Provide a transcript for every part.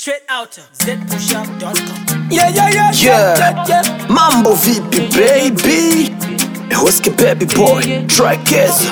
Straight out zpushup.com. Yeah. Mambo vipi baby? Whiskey baby boy, try Keza.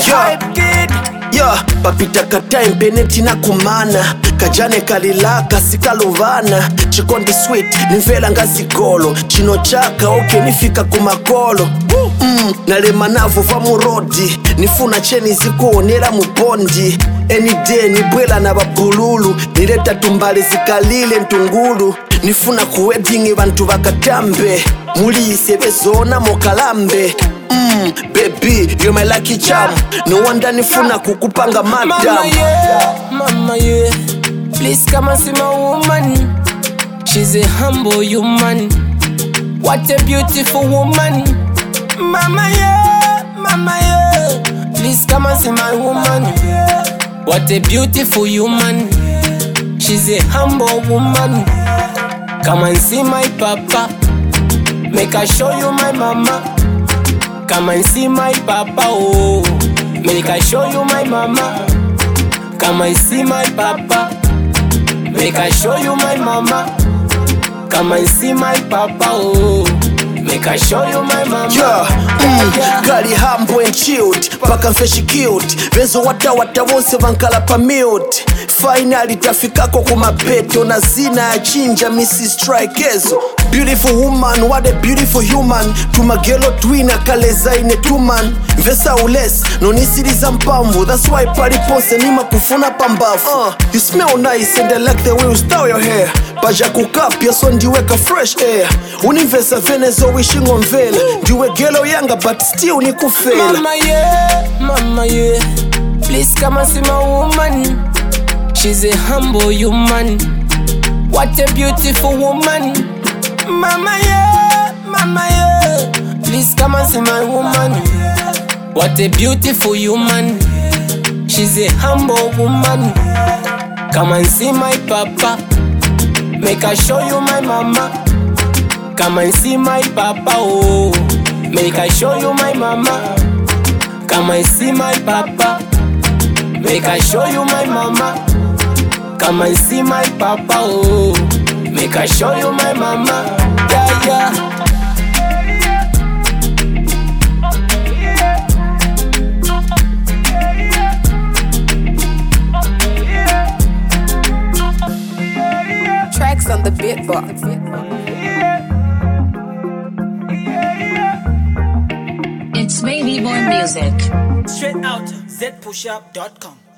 Yeah, papita katime peneti na kumana kajane kalilaka sikalovana chikondi sweet nimvela ngazigolo chino chaka nifika kumakolo nalema navo va murodi nifuna cheni zikuonera mubondi any day nibwela na babululu nileta tumbali zikalile ntungulu nifuna ku wedding bantu bakatambe mulise bezona mokalambe baby, you're my lucky charm. No wonder nifuna kukupanga madam. Mama yeah, please come and see my woman. She's a humble human. What a beautiful woman. Mama yeah, please come and see my woman. What a beautiful human. She's a humble woman. Come and see my papa. Make I show you my mama. Come and see my papa, oh. Make I show you my mama. Come and see my papa. Make I show you my mama. Come and see my papa, oh. Make I show you my mama. Kali humble and chilled, paka mfeshi cute. Vezo wata wonse vankala pa mute. Finally tafikako kumapeto na zina ya chinja Mrs. Trikezo. Beautiful woman, what a beautiful human. Tumagelo twina kaleza ine tuman. Vesa ules, no nisiriza mpamvu. That's why palipose nima kufuna pambafu. You smell nice and I like the way you style your hair. Baja kukapia so ndiweka fresh air. Univesa venezo wishing on vela. Ndiwe gelo yanga but still ni kufela. Mama yeah, please come and see my woman. She's a humble human. What a beautiful woman. Mama yeah, please come and see my woman. What a beautiful human. She's a humble woman. Come and see my papa. Make I show you my mama. Come and see my papa, oh. Make I show you my mama. Come and see my papa. Make I show you my mama. Come and see my papa, oh. Make I show you my mama. Yeah. Tracks on the beatbox. It's Baby Boy Music. Straight out zpushup.com.